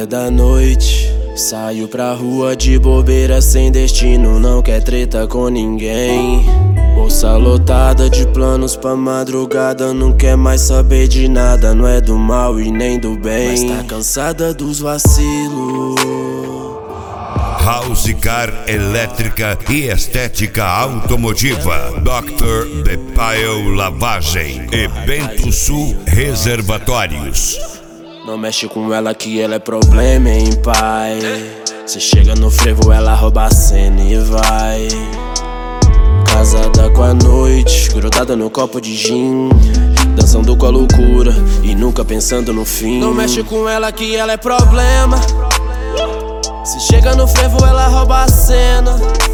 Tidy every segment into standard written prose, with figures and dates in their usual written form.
Ela é da noite, saiu pra rua de bobeira sem destino, não quer treta com ninguém. Bolsa lotada de planos pra madrugada, não quer mais saber de nada, não é do mal e nem do bem, mas tá cansada dos vacilos. House Car elétrica e estética automotiva. Dr. Bepail Lavagem e Bento Sul Reservatórios. Não mexe com ela que ela é problema, hein, pai. Cê chega no frevo, ela rouba a cena e vai. Casada com a noite, grudada no copo de gin, dançando com a loucura e nunca pensando no fim. Não mexe com ela que ela é problema. Se chega no frevo, ela rouba a cena.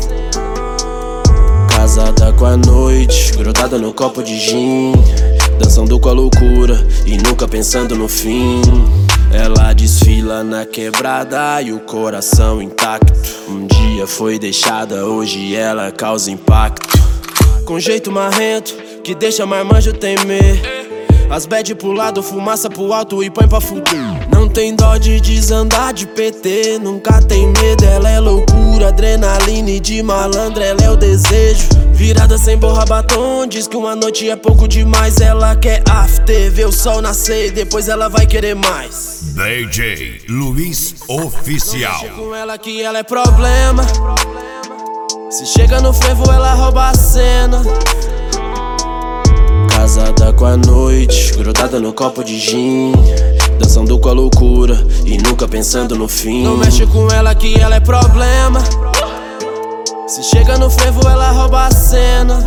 Casada com a noite, grudada no copo de gin, dançando com a loucura e nunca pensando no fim. Ela desfila na quebrada e o coração intacto. Um dia foi deixada, hoje ela causa impacto. Com jeito marrento, que deixa marmanjo temer. As bad pro lado, fumaça pro alto e põe pra fuder. Não tem dó de desandar de PT, nunca tem medo. Ela é loucura, adrenalina e de malandra ela é o desejo. Virada sem borra batom, diz que uma noite é pouco demais. Ela quer after, ver o sol nascer e depois ela vai querer mais. DJ Luiz Oficial. Não mexe com ela que ela é problema. Se chega no frevo, ela rouba a cena. Casada com a noite, grudada no copo de gin, dançando com a loucura e nunca pensando no fim. Não mexe com ela que ela é problema. Se chega no frevo, ela rouba a cena.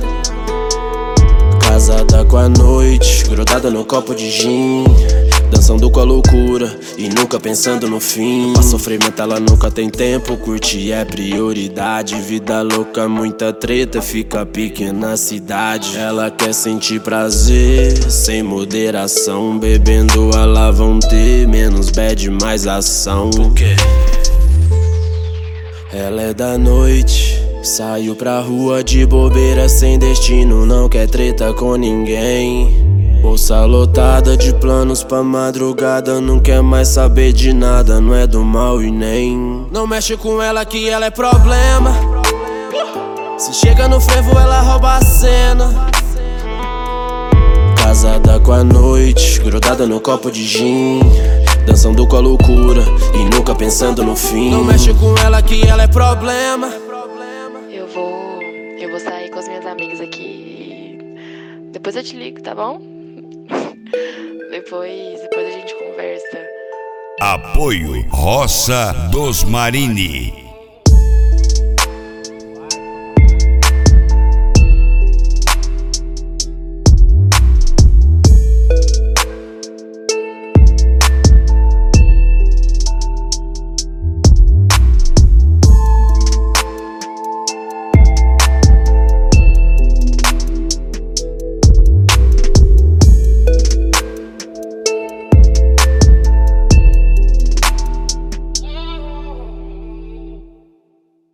Casada com a noite, grudada no copo de gin, dançando com a loucura e nunca pensando no fim. Pra sofrimento ela nunca tem tempo, curtir é prioridade. Vida louca, muita treta, fica pequena na cidade. Ela quer sentir prazer, sem moderação. Bebendo ela vão ter menos bad, mais ação. Ela é da noite, saiu pra rua de bobeira sem destino, não quer treta com ninguém. Bolsa lotada de planos pra madrugada, não quer mais saber de nada, não é do mal e nem. Não mexe com ela que ela é problema. Se chega no frevo, ela rouba a cena. Casada com a noite, grudada no copo de gin, dançando com a loucura e nunca pensando no fim. Não mexe com ela que ela é problema. Eu vou sair com as minhas amigas aqui. Depois eu te ligo, tá bom? Depois a gente conversa. Apoio Roça dos Marini.